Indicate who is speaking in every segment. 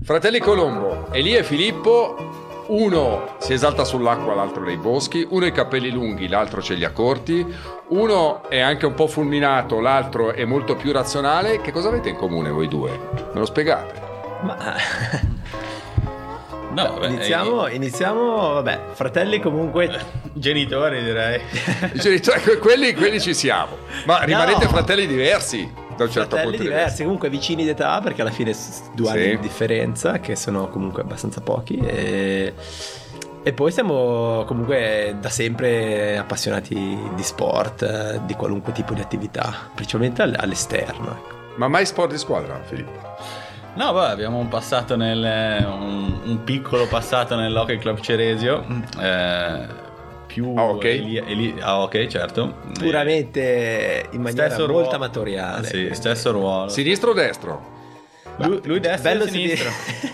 Speaker 1: Fratelli Colombo, Elia e Filippo, uno si esalta sull'acqua, l'altro nei boschi, uno ha i capelli lunghi, l'altro ce li ha corti, uno è anche un po' fulminato, l'altro è molto più razionale. Che cosa avete in comune voi due? Me lo spiegate?
Speaker 2: Ma
Speaker 3: No, vabbè,
Speaker 2: iniziamo, vabbè, fratelli comunque.
Speaker 3: Genitori, direi.
Speaker 1: Quelli ci siamo. Ma rimanete fratelli diversi da un certo
Speaker 2: Fratelli
Speaker 1: punto di
Speaker 2: diversi,
Speaker 1: vista.
Speaker 2: comunque vicini d'età, perché alla fine 2 anni
Speaker 1: Sì.
Speaker 2: di differenza, che sono comunque abbastanza pochi. E poi siamo comunque da sempre appassionati di sport, di qualunque tipo di attività, principalmente all'esterno. Ecco.
Speaker 1: Ma mai sport di squadra, Filippo?
Speaker 3: No, beh, abbiamo un passato un piccolo passato nell'Hockey Club Ceresio. Più
Speaker 1: ok.
Speaker 3: Ok, certo.
Speaker 2: Puramente in maniera
Speaker 3: Stesso
Speaker 2: molto
Speaker 3: ruolo.
Speaker 2: amatoriale.
Speaker 3: Sì, stesso ruolo.
Speaker 1: Sinistro o destro?
Speaker 3: Lui destro
Speaker 2: Bello
Speaker 3: e sinistro.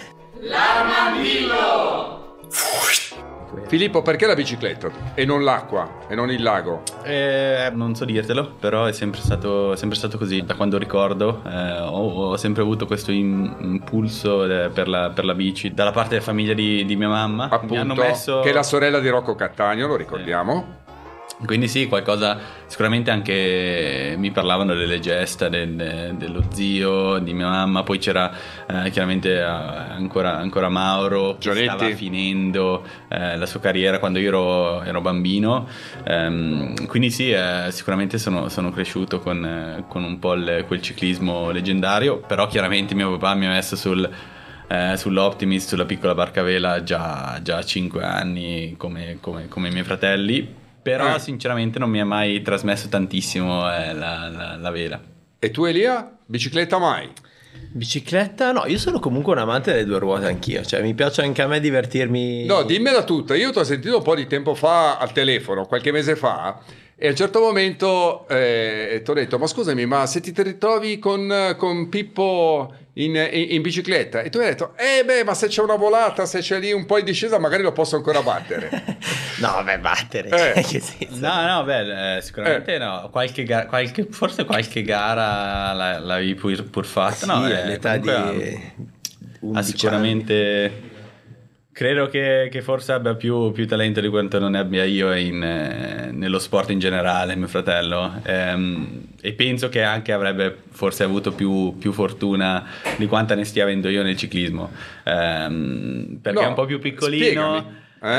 Speaker 1: Filippo, perché la bicicletta e non l'acqua e non il lago?
Speaker 3: Non so dirtelo, però è sempre stato così. Da quando ricordo ho sempre avuto questo impulso per la bici dalla parte della famiglia di mia mamma.
Speaker 1: Appunto,
Speaker 3: Mi hanno messo...
Speaker 1: che è la sorella di Rocco Cattaneo, lo ricordiamo.
Speaker 3: Quindi sì, qualcosa, sicuramente anche mi parlavano delle gesta dello zio, di mia mamma, poi c'era chiaramente ancora Mauro, che
Speaker 1: Gianetti.
Speaker 3: stava finendo la sua carriera quando io ero bambino. Quindi sì, sicuramente sono cresciuto con un po' quel ciclismo leggendario, però chiaramente mio papà mi ha messo sull'Optimist, sulla piccola barca a vela già a 5 anni come i miei fratelli. Però sinceramente non mi ha mai trasmesso tantissimo la vela.
Speaker 1: E tu, Elia? Bicicletta mai?
Speaker 2: Bicicletta? No, io sono comunque un amante delle 2 ruote anch'io. Cioè, mi piace anche a me divertirmi.
Speaker 1: No, dimmela tutta. Io ti ho sentito un po' di tempo fa al telefono, qualche mese fa, e a un certo momento ti ho detto: ma scusami, ma se ti ritrovi con Pippo in bicicletta? E tu hai detto: ma se c'è una volata, se c'è lì un po' in discesa, magari lo posso ancora battere.
Speaker 2: No, vabbè, battere. Cioè, che senso?
Speaker 3: No, beh, sicuramente no. Forse qualche gara l'avevi pur fatta.
Speaker 2: Sì,
Speaker 3: No,
Speaker 2: all'età di
Speaker 3: comunque
Speaker 2: 11
Speaker 3: sicuramente. Credo che forse abbia più talento di quanto non ne abbia io nello sport in generale, mio fratello. E penso che anche avrebbe forse avuto più fortuna di quanta ne stia avendo io nel ciclismo. Perché è un po' più piccolino.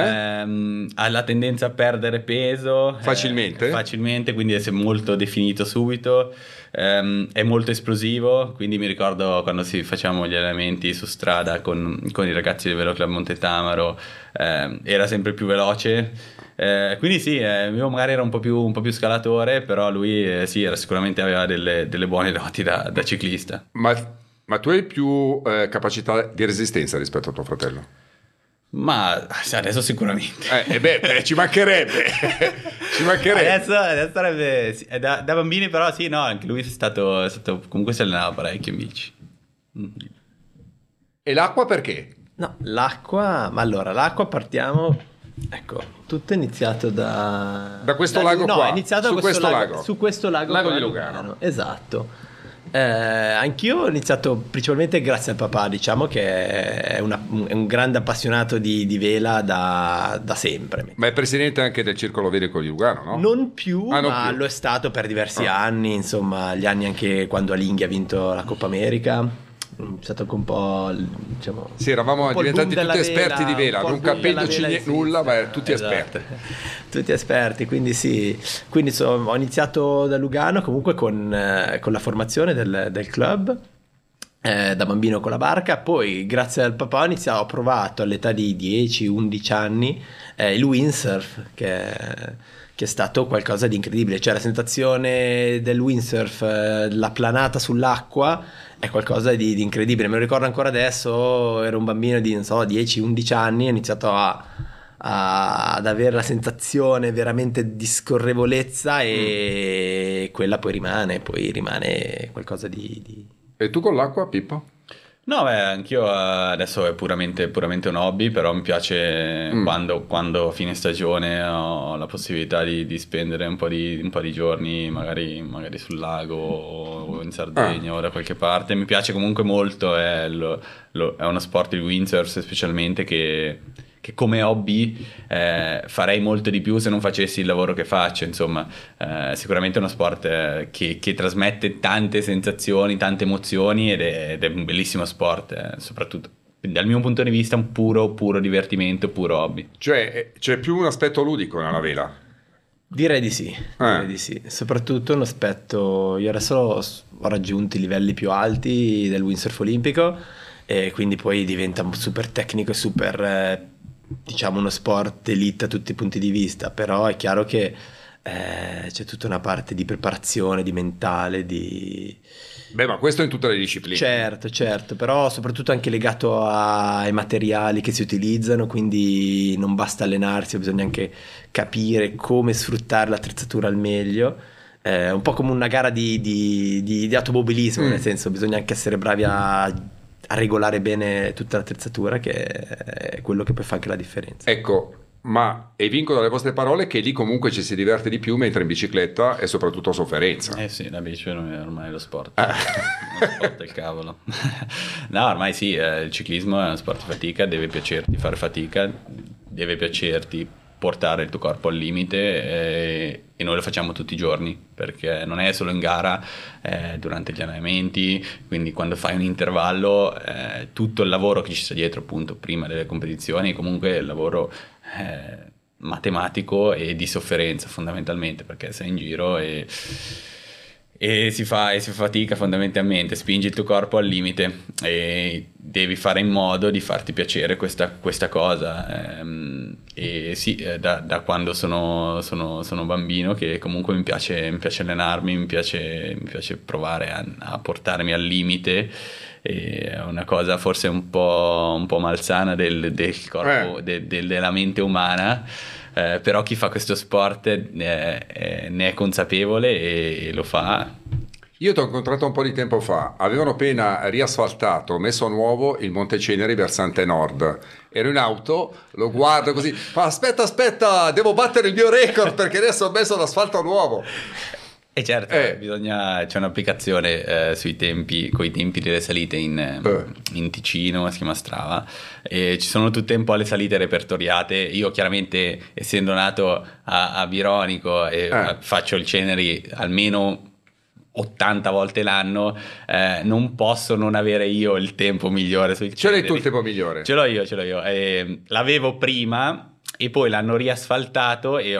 Speaker 3: Ha la tendenza a perdere peso facilmente, quindi è molto definito subito. È molto esplosivo, quindi mi ricordo quando facevamo gli allenamenti su strada con i ragazzi del Velo Club Montetamaro, era sempre più veloce, quindi sì, io magari ero un po' più scalatore, però lui sì, sicuramente aveva delle buone doti da ciclista.
Speaker 1: Ma tu hai più capacità di resistenza rispetto a tuo fratello?
Speaker 3: Ma adesso sicuramente.
Speaker 1: Ci mancherebbe. Ci mancherebbe.
Speaker 3: Adesso sarebbe sì, da bambini, però sì, no, anche lui è stato comunque si allenava parecchio in bici.
Speaker 1: E l'acqua perché?
Speaker 2: No, l'acqua. Ma allora, l'acqua partiamo. Ecco, tutto è iniziato da
Speaker 1: questo lago qua.
Speaker 2: No, è iniziato
Speaker 1: su
Speaker 2: da
Speaker 1: questo lago.
Speaker 2: Su questo lago.
Speaker 1: Lago
Speaker 2: qua
Speaker 1: di
Speaker 2: a
Speaker 1: Lugano.
Speaker 2: Esatto. Anch'io ho iniziato principalmente grazie al papà, diciamo, che è un grande appassionato di vela da sempre.
Speaker 1: Ma è presidente anche del Circolo Velico di Lugano, no?
Speaker 2: Non più,
Speaker 1: non
Speaker 2: ma
Speaker 1: più.
Speaker 2: lo è stato per diversi anni, insomma, gli anni anche quando Alinghi ha vinto la Coppa America. È stato anche un po', diciamo,
Speaker 1: Sì, eravamo
Speaker 2: un po' il
Speaker 1: diventati
Speaker 2: boom
Speaker 1: tutti
Speaker 2: della
Speaker 1: esperti di vela,
Speaker 2: un po'
Speaker 1: non
Speaker 2: il boom della
Speaker 1: capendoci
Speaker 2: vela, sì,
Speaker 1: nulla,
Speaker 2: sì.
Speaker 1: ma tutti
Speaker 3: Esatto.
Speaker 1: esperti.
Speaker 2: Tutti esperti, quindi sì. Quindi insomma, ho iniziato da Lugano comunque con la formazione del club, da bambino con la barca. Poi grazie al papà ho provato all'età di 10-11 anni il windsurf, che è stato qualcosa di incredibile. Cioè la sensazione del windsurf, la planata sull'acqua, è qualcosa di incredibile. Me lo ricordo ancora adesso, ero un bambino di, non so, 10-11 anni, ho iniziato ad avere la sensazione veramente di scorrevolezza, e quella poi rimane qualcosa di...
Speaker 1: E tu con l'acqua, Pippo?
Speaker 3: No, anch'io adesso è puramente un hobby, però mi piace quando a fine stagione ho la possibilità di spendere un po' di giorni magari sul lago o in Sardegna o da qualche parte. Mi piace comunque molto è uno sport, il windsurf specialmente, che come hobby farei molto di più se non facessi il lavoro che faccio. Insomma, sicuramente è uno sport che trasmette tante sensazioni, tante emozioni, ed è un bellissimo sport, soprattutto dal mio punto di vista un puro divertimento, puro hobby.
Speaker 1: Cioè c'è più un aspetto ludico nella vela.
Speaker 2: Direi di sì, soprattutto un aspetto, io adesso ho raggiunto i livelli più alti del windsurf olimpico e quindi poi diventa super tecnico e super, diciamo, uno sport elite a tutti i punti di vista, però è chiaro che c'è tutta una parte di preparazione, di mentale,
Speaker 1: Beh, ma questo in tutte le discipline.
Speaker 2: Certo, però soprattutto anche legato ai materiali che si utilizzano, quindi non basta allenarsi, bisogna anche capire come sfruttare l'attrezzatura al meglio. È un po' come una gara di automobilismo, nel senso bisogna anche essere bravi a regolare bene tutta l'attrezzatura, che è quello che poi fa anche la differenza.
Speaker 1: Ecco, ma e vinco dalle vostre parole che lì comunque ci si diverte di più, mentre in bicicletta è soprattutto sofferenza.
Speaker 3: Sì, la bici è ormai lo sport. Lo sport del cavolo. No, ormai sì, il ciclismo è uno sport di fatica, deve piacerti fare fatica, deve piacerti portare il tuo corpo al limite, e noi lo facciamo tutti i giorni, perché non è solo in gara, durante gli allenamenti, quindi quando fai un intervallo, tutto il lavoro che ci sta dietro, appunto, prima delle competizioni, comunque il lavoro matematico e di sofferenza fondamentalmente, perché sei in giro e si fa fatica fondamentalmente, spingi il tuo corpo al limite e devi fare in modo di farti piacere questa cosa. E sì, da quando sono bambino che comunque mi piace allenarmi, mi piace provare a portarmi al limite. È una cosa forse un po' malsana del corpo, della mente umana, però chi fa questo sport ne è consapevole e lo fa.
Speaker 1: Io ti ho incontrato un po' di tempo fa, avevano appena riasfaltato, messo a nuovo il Monte Ceneri versante nord. Ero in auto, lo guardo così, fa aspetta, devo battere il mio record perché adesso ho messo l'asfalto nuovo.
Speaker 3: E certo, c'è un'applicazione sui tempi, coi tempi delle salite in Ticino, si chiama Strava, e ci sono tutte un po' le salite repertoriate. Io chiaramente, essendo nato a Bironico, faccio il Ceneri almeno 80 volte l'anno, non posso non avere io il tempo migliore sul Ceneri.
Speaker 1: Ce l'hai tu il tempo migliore?
Speaker 3: Ce l'ho io. L'avevo prima e poi l'hanno riasfaltato e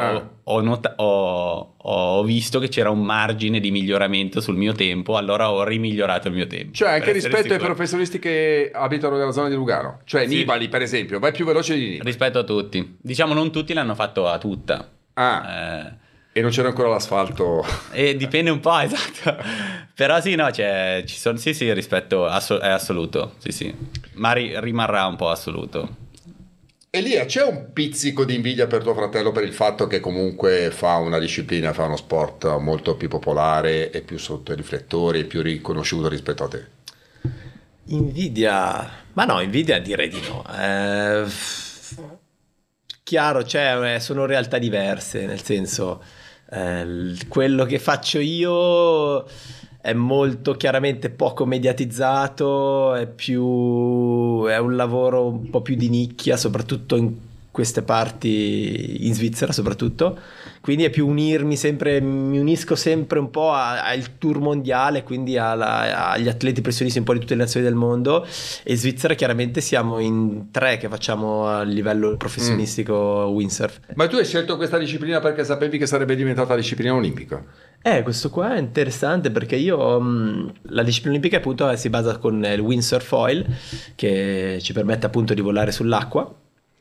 Speaker 3: ho visto che c'era un margine di miglioramento sul mio tempo, allora ho rimigliorato il mio tempo.
Speaker 1: Cioè anche rispetto ai professionisti che abitano nella zona di Lugano, cioè sì. Nibali per esempio, vai più veloce di Nibali.
Speaker 3: Rispetto a tutti, diciamo non tutti l'hanno fatto a tutta.
Speaker 1: E non c'era ancora l'asfalto.
Speaker 3: E dipende un po', esatto. Però sì, no, ci sono, sì, il rispetto è assoluto, sì, ma rimarrà un po' assoluto.
Speaker 1: Elia, c'è un pizzico di invidia per tuo fratello per il fatto che comunque fa una disciplina, fa uno sport molto più popolare e più sotto i riflettori e più riconosciuto rispetto a te?
Speaker 2: Invidia? Ma no, invidia direi di no. Chiaro, sono realtà diverse, nel senso, quello che faccio io è molto chiaramente poco mediatizzato, è un lavoro un po' più di nicchia, soprattutto in queste parti, in Svizzera soprattutto, quindi è più mi unisco sempre un po' al tour mondiale, quindi agli atleti professionisti un po' di tutte le nazioni del mondo, e in Svizzera chiaramente siamo in 3 che facciamo a livello professionistico windsurf.
Speaker 1: Ma tu hai scelto questa disciplina perché sapevi che sarebbe diventata disciplina olimpica?
Speaker 2: Questo qua è interessante perché la disciplina olimpica appunto si basa con il windsurf foil, che ci permette appunto di volare sull'acqua.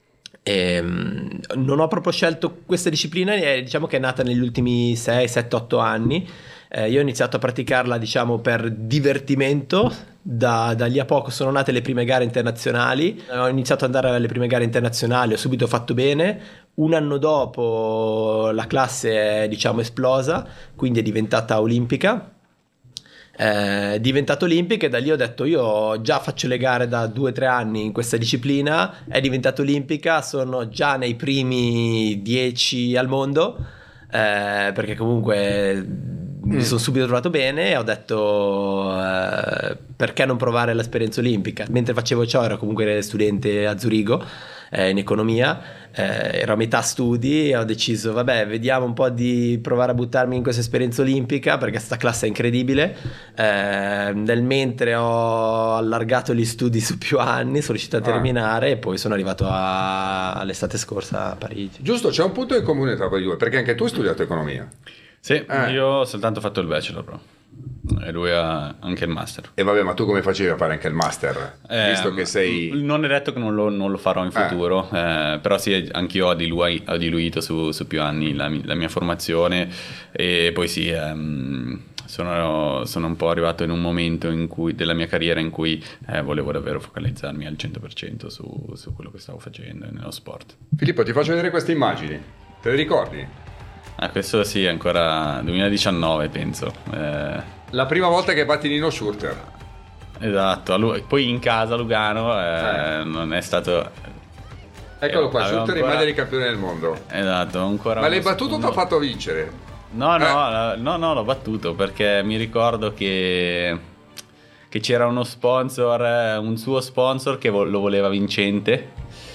Speaker 2: Non ho proprio scelto questa disciplina, diciamo che è nata negli ultimi 6, 7, 8 anni. Io ho iniziato a praticarla, diciamo, per divertimento. Da lì a poco sono nate le prime gare internazionali, ho iniziato ad andare alle prime gare internazionali, ho subito fatto bene. Un anno dopo la classe è, diciamo, esplosa, quindi è diventata olimpica. È diventata olimpica e da lì ho detto io già faccio le gare da 2-3 anni in questa disciplina, è diventata olimpica, sono già nei primi 10 al mondo, perché comunque mi sono subito trovato bene e ho detto perché non provare l'esperienza olimpica. Mentre facevo ciò ero comunque studente a Zurigo in economia, ero a metà studi e ho deciso vabbè, vediamo un po' di provare a buttarmi in questa esperienza olimpica perché sta classe è incredibile. Nel mentre ho allargato gli studi su più anni, sono riuscito a terminare e poi sono arrivato all'estate scorsa a Parigi.
Speaker 1: Giusto, c'è un punto in comune tra voi due, perché anche tu hai studiato economia.
Speaker 3: Sì, io ho soltanto fatto il bachelor, però. E lui ha anche il master.
Speaker 1: E vabbè, ma tu come facevi a fare anche il master? Visto che sei...
Speaker 3: Non è detto che non lo farò in futuro, però sì, anch'io ho diluito su più anni la mia formazione e poi sì, sono un po' arrivato in un momento della mia carriera in cui volevo davvero focalizzarmi al 100% su quello che stavo facendo nello sport.
Speaker 1: Filippo, ti faccio vedere queste immagini, te le ricordi?
Speaker 3: Questo sì, ancora 2019 penso.
Speaker 1: La prima volta che batti Nino Schurter.
Speaker 3: Esatto, poi in casa a Lugano non è stato...
Speaker 1: Eccolo qua, Schurter in maglia di campione del mondo.
Speaker 3: Esatto, ancora...
Speaker 1: Ma l'hai battuto o ti ha fatto vincere?
Speaker 3: No, l'ho battuto perché mi ricordo che c'era uno sponsor, un suo sponsor che lo voleva vincente.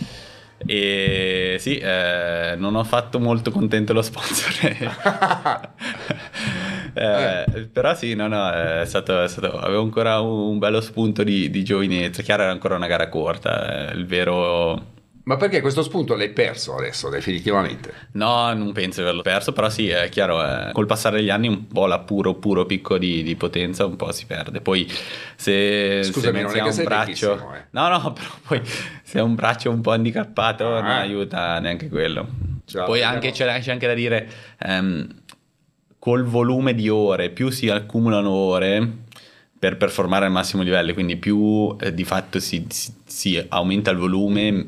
Speaker 3: E sì, non ho fatto molto contento lo sponsor. Però sì, è stato avevo ancora un bello spunto di giovinezza. Chiaro, era ancora una gara corta, il vero...
Speaker 1: Ma perché questo spunto l'hai perso adesso, definitivamente?
Speaker 3: No, non penso di averlo perso, però sì, è chiaro, col passare degli anni un po' la puro picco di potenza un po' si perde. Poi se
Speaker 1: Scusami,
Speaker 3: si ha un braccio... No, però poi se ha un braccio un po' handicappato non aiuta neanche quello. Poi c'è anche da dire, col volume di ore, più si accumulano ore per performare al massimo livello, quindi più di fatto si aumenta il volume,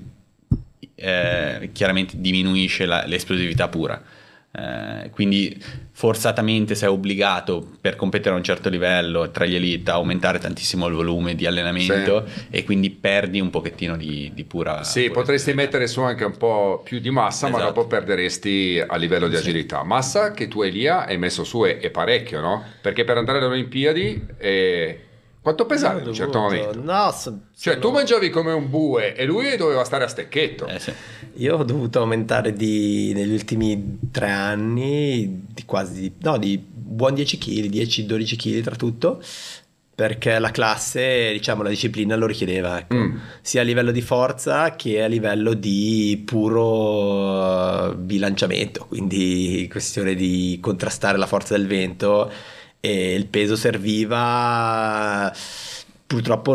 Speaker 3: chiaramente diminuisce l'esplosività pura, quindi forzatamente sei obbligato per competere a un certo livello tra gli elite a aumentare tantissimo il volume di allenamento, e quindi perdi un pochettino di pura...
Speaker 1: Sì, potresti mettere su anche un po' più di massa,
Speaker 3: esatto.
Speaker 1: Ma dopo perderesti a livello di agilità. Massa che tu Elia hai messo su è parecchio, no? Perché per andare alle Olimpiadi... Quanto pesavi in un certo momento?
Speaker 2: No,
Speaker 1: cioè tu mangiavi come un bue e lui doveva stare a stecchetto.
Speaker 3: Sì.
Speaker 2: Io ho dovuto aumentare negli ultimi 3 anni di buon 10 kg, 10-12 kg tra tutto, perché la classe, diciamo la disciplina lo richiedeva, ecco. Sia a livello di forza che a livello di puro bilanciamento, quindi questione di contrastare la forza del vento. E il peso serviva, purtroppo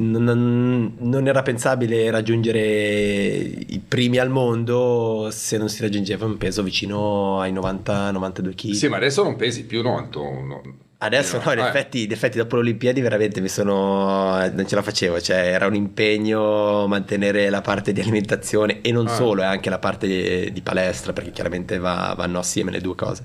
Speaker 2: non era pensabile raggiungere i primi al mondo se non si raggiungeva un peso vicino ai 90-92 kg.
Speaker 1: Sì, ma adesso non pesi più, no?
Speaker 2: Adesso no, in effetti dopo le Olimpiadi veramente non ce la facevo, cioè era un impegno mantenere la parte di alimentazione e non solo, anche la parte di palestra, perché chiaramente vanno assieme le due cose.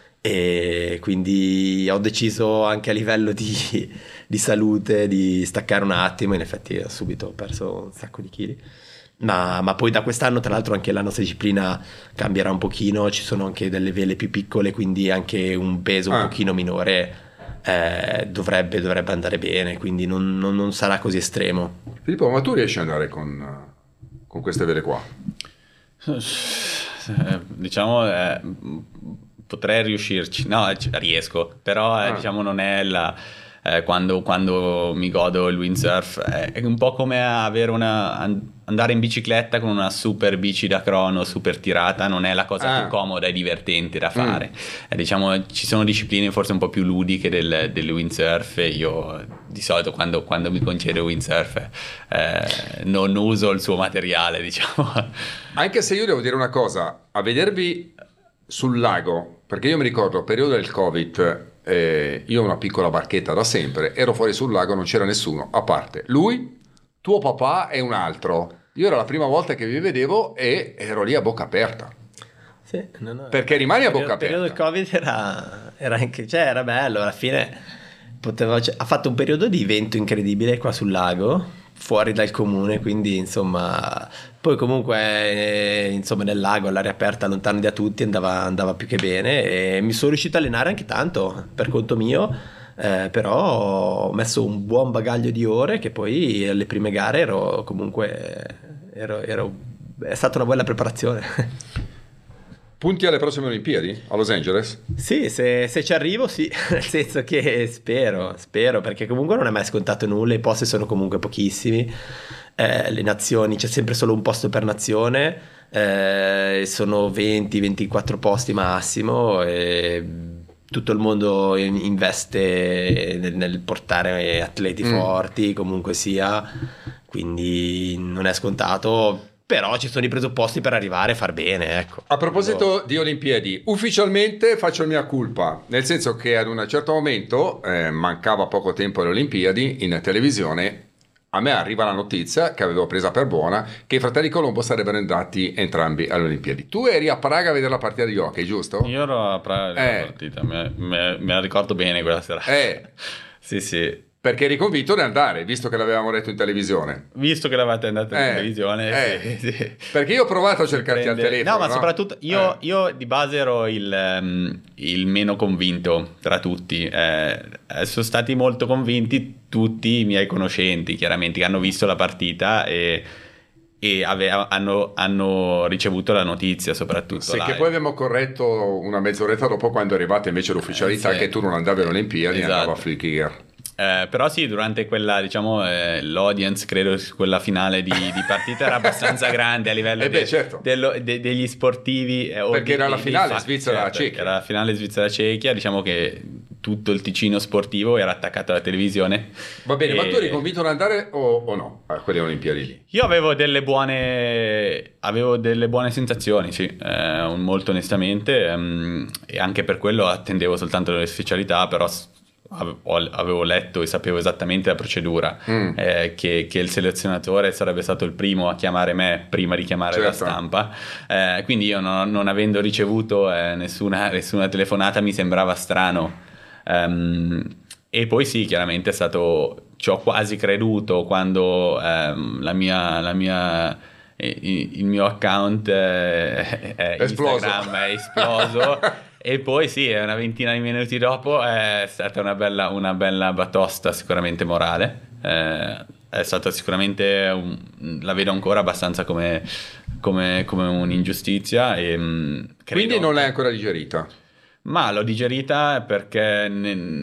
Speaker 2: E quindi ho deciso anche a livello di salute di staccare un attimo. In effetti ho subito perso un sacco di chili, ma poi da quest'anno tra l'altro anche la nostra disciplina cambierà un pochino, ci sono anche delle vele più piccole, quindi anche un peso un pochino minore dovrebbe andare bene, quindi non sarà così estremo.
Speaker 1: Filippo, ma tu riesci ad andare con queste vele qua?
Speaker 3: Diciamo potrei riuscirci, no, riesco, però diciamo non è quando mi godo il windsurf è un po' come andare in bicicletta con una super bici da crono super tirata, non è la cosa più comoda e divertente da fare. Diciamo ci sono discipline forse un po' più ludiche del windsurf, e io di solito quando mi concedo windsurf non uso il suo materiale, diciamo.
Speaker 1: Anche se io devo dire una cosa, a vedervi sul lago, perché io mi ricordo periodo del Covid, io ho una piccola barchetta da sempre, ero fuori sul lago, non c'era nessuno a parte lui, tuo papà e un altro. Io era la prima volta che vi vedevo e ero lì a bocca aperta.
Speaker 2: Sì,
Speaker 1: perché rimani a bocca aperta.
Speaker 2: Il periodo del Covid era anche, cioè era bello, alla fine ha fatto un periodo di vento incredibile qua sul lago, fuori dal comune, quindi insomma poi comunque insomma nel lago all'aria aperta lontano da tutti andava più che bene e mi sono riuscito a allenare anche tanto per conto mio, però ho messo un buon bagaglio di ore che poi alle prime gare è stata una bella preparazione.
Speaker 1: Punti alle prossime Olimpiadi a Los Angeles?
Speaker 2: Sì, se ci arrivo sì, nel senso che spero, perché comunque non è mai scontato nulla, i posti sono comunque pochissimi, le nazioni, c'è sempre solo un posto per nazione, sono 20-24 posti massimo e tutto il mondo investe nel portare atleti forti, comunque sia, quindi non è scontato. Però ci sono i presupposti per arrivare a far bene, ecco.
Speaker 1: A proposito di Olimpiadi, ufficialmente faccio il mia colpa, nel senso che ad un certo momento, mancava poco tempo alle Olimpiadi, in televisione a me arriva la notizia, che avevo presa per buona, che i fratelli Colombo sarebbero andati entrambi alle Olimpiadi. Tu eri a Praga a vedere la partita di hockey, giusto?
Speaker 3: Io ero a Praga a vedere la partita, me la ricordo bene quella sera. Sì.
Speaker 1: Perché eri convinto di andare, visto che l'avevamo detto in televisione.
Speaker 3: Visto che l'avete andato in televisione, sì.
Speaker 1: Perché io ho provato a cercarti al telefono.
Speaker 3: No, ma soprattutto io di base ero il meno convinto tra tutti. Sono stati molto convinti tutti i miei conoscenti, chiaramente, che hanno visto la partita e hanno ricevuto la notizia soprattutto.
Speaker 1: Sì, che poi abbiamo corretto una mezz'oretta dopo, quando è arrivata invece l'ufficialità che tu non andavi alle Olimpiadi, andava a Flickr.
Speaker 3: Però sì, durante quella, diciamo, l'audience, credo, quella finale di partita era abbastanza grande a livello degli sportivi.
Speaker 1: Perché era la finale Svizzera-Cechia.
Speaker 3: Era la finale Svizzera-Cechia, diciamo che tutto il Ticino sportivo era attaccato alla televisione.
Speaker 1: Va bene, ma tu eri convinto di andare o no a quelle Olimpiadi lì?
Speaker 3: Io avevo delle buone sensazioni, sì, molto onestamente, e anche per quello attendevo soltanto le specialità, però avevo letto e sapevo esattamente la procedura, che il selezionatore sarebbe stato il primo a chiamare me prima di chiamare la stampa, quindi io non avendo ricevuto nessuna telefonata mi sembrava strano, e poi sì, chiaramente è stato, ci ho quasi creduto quando il mio account Instagram è esploso. E poi sì, una ventina di minuti dopo è stata una bella batosta, sicuramente morale. È stata sicuramente la vedo ancora abbastanza come un'ingiustizia, e
Speaker 1: quindi non l'hai ancora digerita?
Speaker 3: Ma l'ho digerita perché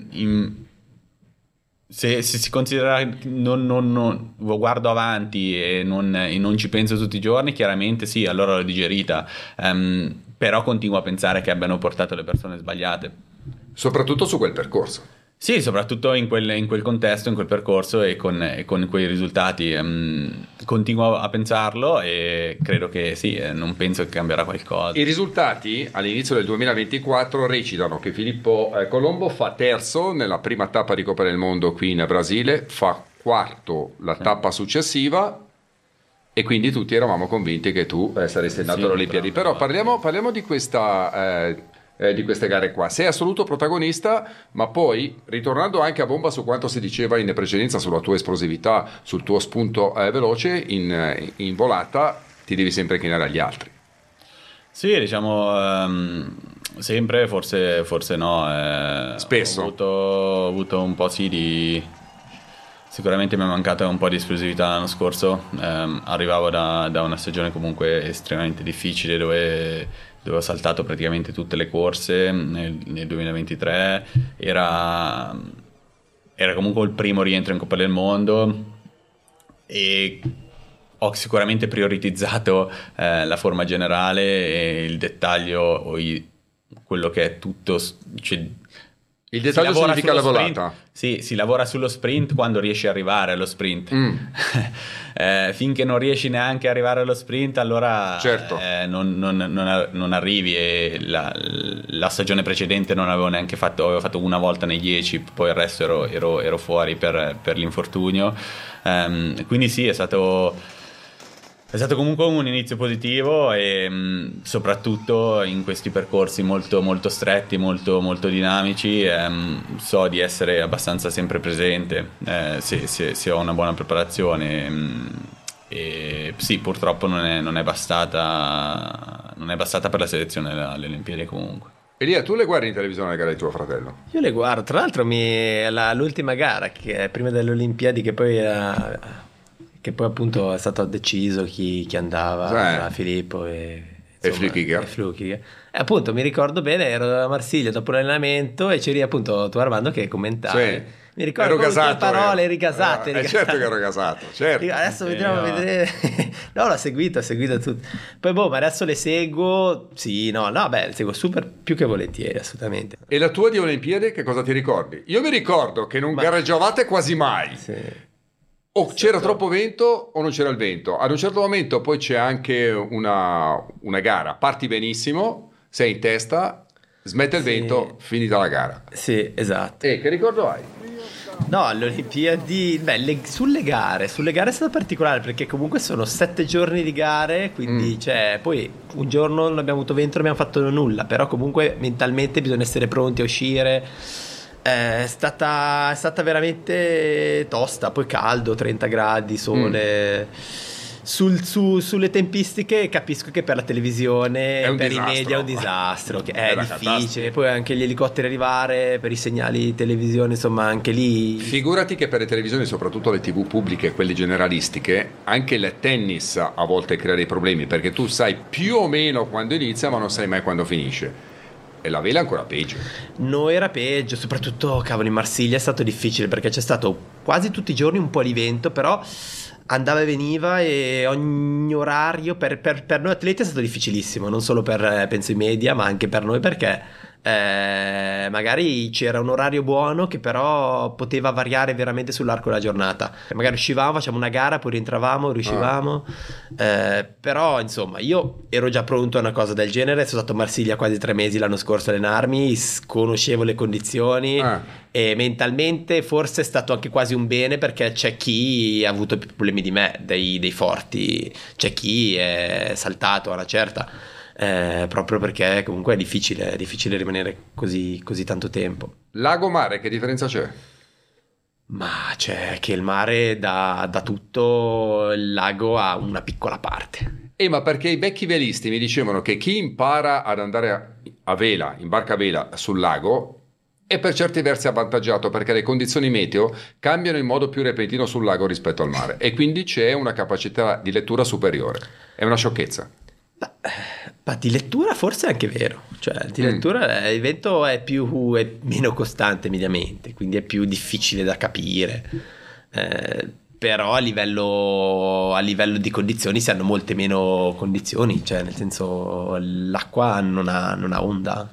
Speaker 3: se si considera non guardo avanti e non ci penso tutti i giorni, chiaramente sì, allora l'ho digerita, però continuo a pensare che abbiano portato le persone sbagliate,
Speaker 1: soprattutto su quel percorso.
Speaker 3: Sì, soprattutto in quel contesto, in quel percorso e con quei risultati. Continuo a pensarlo e credo che sì, non penso che cambierà qualcosa.
Speaker 1: I risultati all'inizio del 2024 recitano che Filippo Colombo fa terzo nella prima tappa di Coppa del Mondo qui in Brasile, fa quarto la tappa successiva, e quindi tutti eravamo convinti che tu saresti andato alle Olimpiadi. Però parliamo di queste gare qua. Sei assoluto protagonista, ma poi, ritornando anche a bomba su quanto si diceva in precedenza sulla tua esplosività, sul tuo spunto veloce, in volata ti devi sempre inchinare agli altri.
Speaker 3: Sì, diciamo sempre, forse no.
Speaker 1: Spesso.
Speaker 3: Ho avuto un po' sicuramente mi è mancato un po' di esplosività l'anno scorso. Arrivavo da una stagione comunque estremamente difficile, dove ho saltato praticamente tutte le corse nel 2023. Era comunque il primo rientro in Coppa del Mondo e ho sicuramente prioritizzato la forma generale e il dettaglio, quello che è tutto, cioè,
Speaker 1: il dettaglio significa la volata.
Speaker 3: Sì, si lavora sullo sprint quando riesci ad arrivare allo sprint. Finché non riesci neanche ad arrivare allo sprint, allora non arrivi. E la stagione precedente non avevo neanche avevo fatto una volta nei 10, poi il resto ero fuori per l'infortunio. Quindi sì, è stato È stato comunque un inizio positivo e soprattutto in questi percorsi molto, molto stretti, molto, molto dinamici, so di essere abbastanza sempre presente se ho una buona preparazione. E sì, purtroppo non è bastata per la selezione alle Olimpiadi comunque.
Speaker 1: Elia, tu le guardi in televisione le gare di tuo fratello?
Speaker 2: Io le guardo, tra l'altro l'ultima gara, che è prima delle Olimpiadi, che poi appunto è stato deciso chi andava, tra Filippo e Flukiger. E appunto mi ricordo bene, ero a Marsiglia dopo l'allenamento e c'eri appunto tu, Armando, che commentavi.
Speaker 1: Sì.
Speaker 2: Mi ricordo
Speaker 1: ero gasato,
Speaker 2: parole, eri gasato.
Speaker 1: Certo che ero gasato, certo.
Speaker 2: Adesso vedremo a vedere. No, l'ho seguito tutto. Poi ma adesso le seguo. Sì, le seguo super più che volentieri, assolutamente.
Speaker 1: E la tua di Olimpiadi, che cosa ti ricordi? Io mi ricordo che non gareggiavate quasi mai.
Speaker 2: Sì.
Speaker 1: O c'era troppo vento o non c'era il vento. Ad un certo momento poi c'è anche una gara, parti benissimo, sei in testa, smette il vento, finita la gara.
Speaker 2: Sì, esatto.
Speaker 1: E che ricordo hai?
Speaker 2: No, alle Olimpiadi, sulle gare è stato particolare perché comunque sono 7 giorni di gare, quindi poi un giorno non abbiamo avuto vento, non abbiamo fatto nulla, però comunque mentalmente bisogna essere pronti a uscire. È stata veramente tosta, poi caldo, 30 gradi, sole. Sulle tempistiche capisco che per la televisione, per i media è un disastro, che è difficile. Poi anche gli elicotteri arrivare, per i segnali televisione, insomma anche lì.
Speaker 1: Figurati che per le televisioni, soprattutto le TV pubbliche, quelle generalistiche, anche il tennis a volte crea dei problemi, perché tu sai più o meno quando inizia ma non sai mai quando finisce. E la vela è ancora peggio.
Speaker 2: No, era peggio, soprattutto cavolo in Marsiglia è stato difficile perché c'è stato quasi tutti i giorni un po' di vento, però andava e veniva e ogni orario per noi atleti è stato difficilissimo, non solo per penso i media ma anche per noi, perché magari c'era un orario buono che però poteva variare veramente sull'arco della giornata. Magari uscivamo, facciamo una gara, poi rientravamo, riuscivamo. Però insomma io ero già pronto a una cosa del genere. Sono stato a Marsiglia quasi 3 mesi l'anno scorso a allenarmi, conoscevo le condizioni e mentalmente forse è stato anche quasi un bene, perché c'è chi ha avuto più problemi di me, dei forti, c'è chi è saltato a una certa. Proprio perché comunque è difficile rimanere così tanto tempo.
Speaker 1: Lago mare, che differenza c'è?
Speaker 2: Ma c'è che il mare dà tutto, il lago ha una piccola parte.
Speaker 1: Ma perché i vecchi velisti mi dicevano che chi impara ad andare a vela, in barca a vela sul lago, è per certi versi avvantaggiato, perché le condizioni meteo cambiano in modo più repentino sul lago rispetto al mare e quindi c'è una capacità di lettura superiore. È una sciocchezza.
Speaker 2: Ma di lettura forse è anche vero, cioè di lettura il vento è meno costante mediamente, quindi è più difficile da capire, però a livello di condizioni si hanno molte meno condizioni, cioè nel senso l'acqua non ha onda,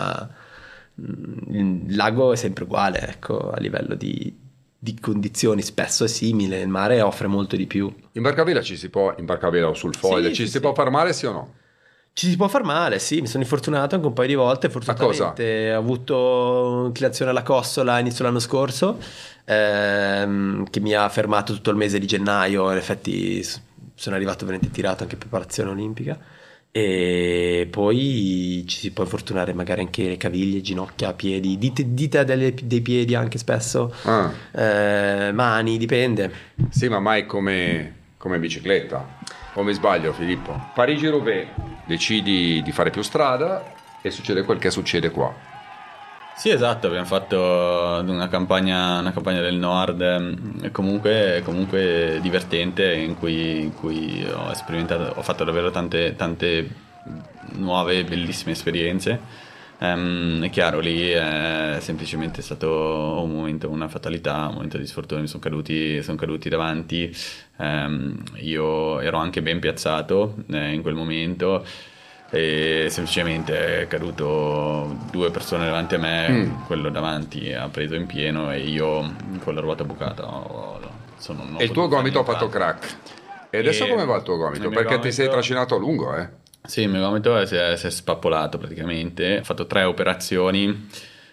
Speaker 2: il lago è sempre uguale, ecco, a livello di condizioni spesso è simile, il mare offre molto di più.
Speaker 1: In barca a vela in barca a vela o sul foile si può far male, sì o no?
Speaker 2: Ci si può far male, sì, mi sono infortunato anche un paio di volte, fortunatamente ho avuto inclinazione alla costola inizio l'anno scorso, che mi ha fermato tutto il mese di gennaio, in effetti sono arrivato veramente tirato anche in preparazione olimpica, e poi ci si può infortunare magari anche le caviglie, ginocchia, piedi, dita dei piedi anche spesso, mani, dipende.
Speaker 1: Sì, ma mai come bicicletta. O mi sbaglio, Filippo? Parigi-Roubaix, decidi di fare più strada e succede quel che succede qua.
Speaker 3: Sì, esatto, abbiamo fatto una campagna del Nord comunque divertente, in cui ho fatto davvero tante nuove bellissime esperienze. È chiaro, lì è semplicemente stato un momento, una fatalità, un momento di sfortuna, mi sono caduti davanti. Io ero anche ben piazzato in quel momento e semplicemente è caduto 2 persone davanti a me, quello davanti ha preso in pieno e io con la ruota bucata
Speaker 1: e il tuo gomito ha fatto crack. E adesso come va il tuo gomito? Perché ti sei trascinato a lungo,
Speaker 3: Sì, il mio gomito si è spappolato praticamente, ho fatto 3 operazioni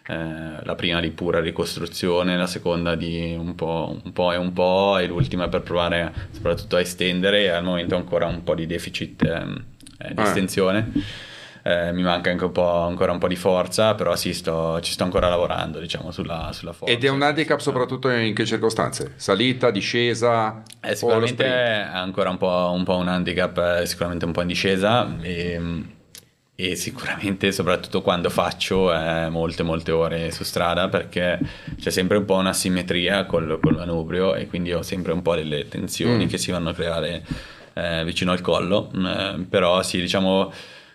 Speaker 3: la prima di pura ricostruzione, la seconda di un po' e un po', e l'ultima per provare soprattutto a estendere, e al momento ancora un po' di deficit di estensione. Mi manca anche ancora un po' di forza, però ci sto ancora lavorando, diciamo, sulla forza.
Speaker 1: Ed è un handicap soprattutto in che circostanze? Salita, discesa?
Speaker 3: Sicuramente è ancora un po' un handicap, sicuramente un po' in discesa, e sicuramente soprattutto quando faccio molte ore su strada, perché c'è sempre un po' una simmetria col manubrio, e quindi ho sempre un po' delle tensioni che si vanno a creare vicino al collo, però sì, diciamo,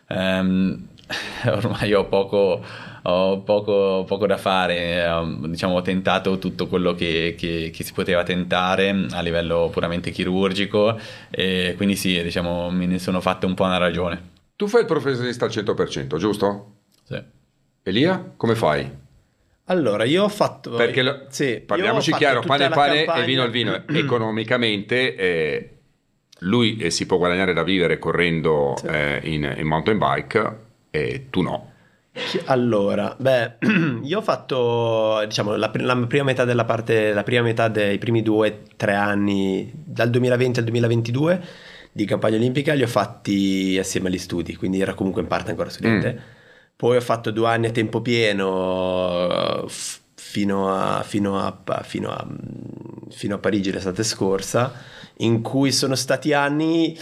Speaker 3: ormai ho poco da fare, diciamo, ho tentato tutto quello che si poteva tentare a livello puramente chirurgico, e quindi sì, diciamo, me ne sono fatte un po' una ragione.
Speaker 1: Tu fai il professionista al 100%, giusto?
Speaker 3: Sì.
Speaker 1: Elia, come fai?
Speaker 2: Allora, io ho fatto...
Speaker 1: Perché
Speaker 2: sì,
Speaker 1: parliamoci
Speaker 2: io ho
Speaker 1: chiaro,
Speaker 2: fatto
Speaker 1: pane
Speaker 2: tutta la
Speaker 1: pane
Speaker 2: campagna.
Speaker 1: e vino al vino. Economicamente lui si può guadagnare da vivere correndo in mountain bike, e tu no.
Speaker 2: Allora, io ho fatto, diciamo, la prima metà la prima metà dei primi 2-3 anni, dal 2020 al 2022, di campagna olimpica, li ho fatti assieme agli studi, quindi era comunque in parte ancora studente. Poi ho fatto 2 anni a tempo pieno fino a Parigi l'estate scorsa, in cui sono stati anni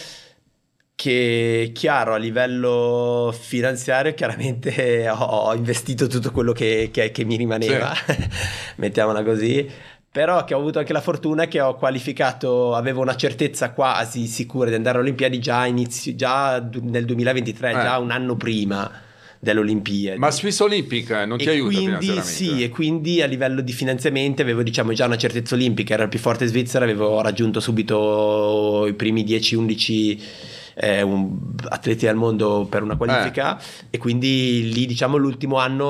Speaker 2: che, chiaro, a livello finanziario chiaramente ho investito tutto quello che mi rimaneva, mettiamola così, però che ho avuto anche la fortuna che ho qualificato, avevo una certezza quasi sicura di andare alle Olimpiadi già nel 2023, già un anno prima delle Olimpiadi.
Speaker 1: Ma Swiss Olympic non ti aiuta finanziariamente?
Speaker 2: Sì, e quindi a livello di finanziamenti avevo, diciamo, già una certezza olimpica, era il più forte in Svizzera, avevo raggiunto subito i primi 10-11 atleti al mondo per una qualifica, e quindi lì, diciamo, l'ultimo anno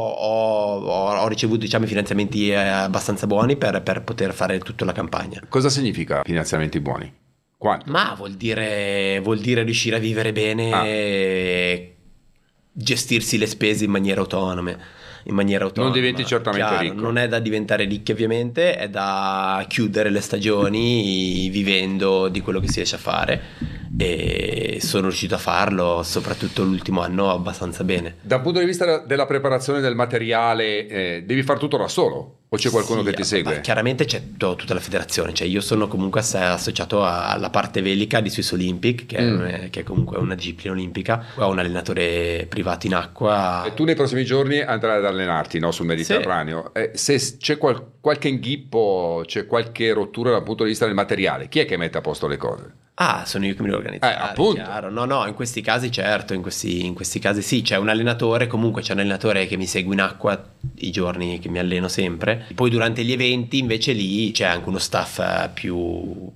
Speaker 2: ho ricevuto, diciamo, i finanziamenti abbastanza buoni per poter fare tutta la campagna.
Speaker 1: Cosa significa finanziamenti buoni? Quanto?
Speaker 2: Ma vuol dire riuscire a vivere bene e gestirsi le spese in maniera autonoma.
Speaker 1: Non diventi certamente
Speaker 2: chiaro,
Speaker 1: ricco.
Speaker 2: non è da diventare ricchi, ovviamente, è da chiudere le stagioni vivendo di quello che si riesce a fare, e sono riuscito a farlo, soprattutto l'ultimo anno, abbastanza bene.
Speaker 1: Dal punto di vista della preparazione del materiale, devi far tutto da solo? O c'è qualcuno che ti segue?
Speaker 2: Chiaramente c'è tutta la federazione, cioè io sono comunque associato alla parte velica di Swiss Olympic, che è comunque una disciplina olimpica. Ho un allenatore privato in acqua.
Speaker 1: E tu nei prossimi giorni andrai ad allenarti, no, sul Mediterraneo. Se c'è qualche inghippo, c'è qualche rottura dal punto di vista del materiale, chi è che mette a posto le cose?
Speaker 2: Sono io che mi devo organizzare,
Speaker 1: appunto.
Speaker 2: chiaro. No, in questi casi certo, in questi casi sì, c'è un allenatore, comunque c'è un allenatore che mi segue in acqua i giorni che mi alleno sempre. Poi durante gli eventi invece lì c'è anche uno staff più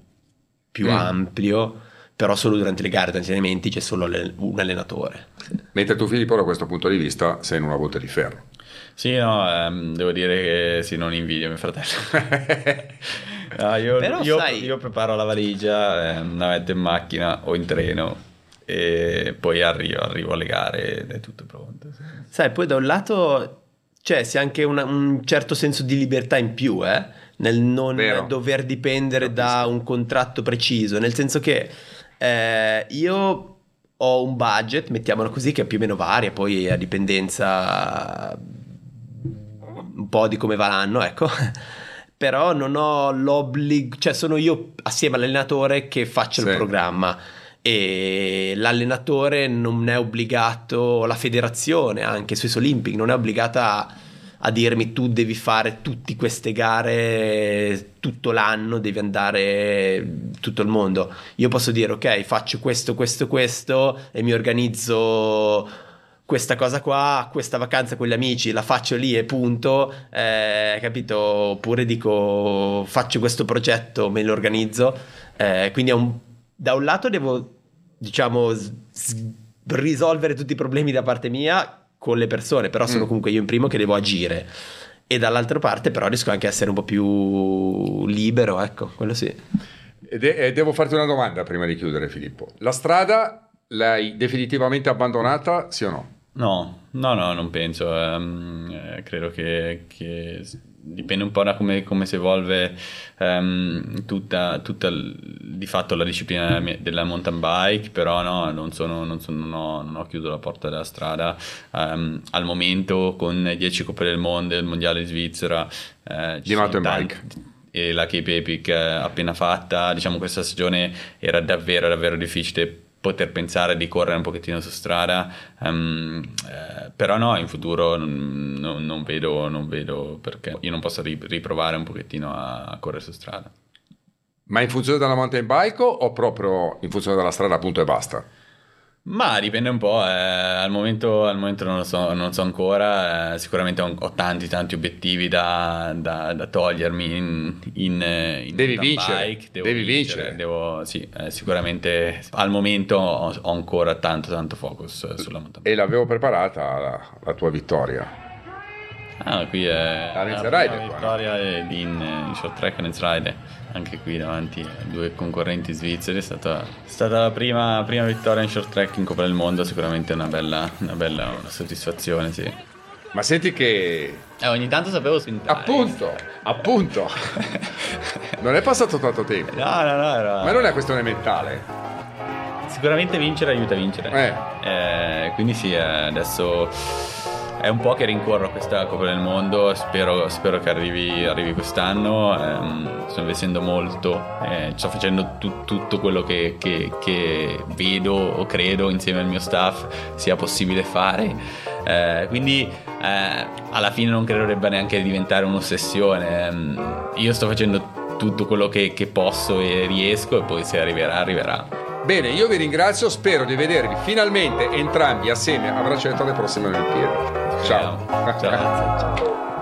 Speaker 2: ampio, però solo durante le gare, durante gli allenamenti c'è solo un allenatore.
Speaker 1: Mentre tu, Filippo, da questo punto di vista sei in una botte di ferro.
Speaker 3: Sì, no, devo dire che sì, non invidio mio fratello. No, io preparo la valigia, la metto in macchina o in treno, e poi arrivo alle gare ed è tutto pronto. Sì.
Speaker 2: Sai, poi da un lato c'è anche un certo senso di libertà in più, nel non dover dipendere da un contratto preciso, nel senso che io ho un budget, mettiamolo così, che più o meno varia, poi a dipendenza un po' di come va l'anno, ecco. Però non ho l'obbligo, cioè sono io assieme all'allenatore che faccio il programma, e l'allenatore non è obbligato, la federazione anche Swiss Olympic non è obbligata a dirmi tu devi fare tutte queste gare tutto l'anno, devi andare tutto il mondo. Io posso dire ok, faccio questo e mi organizzo questa cosa qua, questa vacanza con gli amici la faccio lì e punto, capito? Oppure dico faccio questo progetto, me lo organizzo, quindi da un lato devo, diciamo, risolvere tutti i problemi da parte mia con le persone, però sono comunque io in primo che devo agire, e dall'altra parte però riesco anche a essere un po' più libero, ecco, quello sì.
Speaker 1: Devo farti una domanda prima di chiudere, Filippo. La strada l'hai definitivamente abbandonata, sì o no?
Speaker 3: No, non penso. Credo che dipende un po' da come si evolve tutta di fatto la disciplina della mountain bike, però no, non ho chiuso la porta della strada. Al momento, con 10 Coppe del Mondo, il Mondiale di Svizzera,
Speaker 1: Di mountain bike.
Speaker 3: e la Cape Epic appena fatta, diciamo questa stagione era davvero davvero difficile poter pensare di correre un pochettino su strada, però no, in futuro non vedo perché io non posso riprovare un pochettino a correre su strada.
Speaker 1: Ma in funzione della mountain bike o proprio in funzione della strada, appunto, e basta?
Speaker 3: Ma dipende un po', al momento non lo so, non so ancora, sicuramente ho tanti obiettivi da togliermi in
Speaker 1: Devi
Speaker 3: mountain
Speaker 1: vincere,
Speaker 3: bike,
Speaker 1: devi vincere.
Speaker 3: sì, sicuramente al momento ho ancora tanto focus sulla mountain bike.
Speaker 1: E l'avevo preparata la tua vittoria.
Speaker 3: Qui è
Speaker 1: La Nenze
Speaker 3: prima
Speaker 1: Rider, qua, no?
Speaker 3: vittoria in short track Nenze Rider, anche qui davanti a 2 concorrenti svizzeri, è stata la prima vittoria in short track in Coppa del Mondo, sicuramente una soddisfazione, sì.
Speaker 1: Ma senti che...
Speaker 3: Ogni tanto sapevo sprintare.
Speaker 1: Appunto. Non è passato tanto tempo.
Speaker 3: No, era...
Speaker 1: Ma non è questione mentale.
Speaker 3: Sicuramente vincere aiuta a vincere. Quindi sì, adesso è un po' che rincorro questa Coppa del Mondo, spero che arrivi quest'anno. Sto investendo molto, sto facendo tutto quello che vedo o credo insieme al mio staff sia possibile fare, quindi alla fine non credo debba neanche diventare un'ossessione. Io sto facendo tutto quello che posso e riesco, e poi se arriverà.
Speaker 1: Bene, io vi ringrazio, spero di vedervi finalmente entrambi assieme a Braccetto alle prossime Olimpiadi. Ciao.
Speaker 3: Ciao.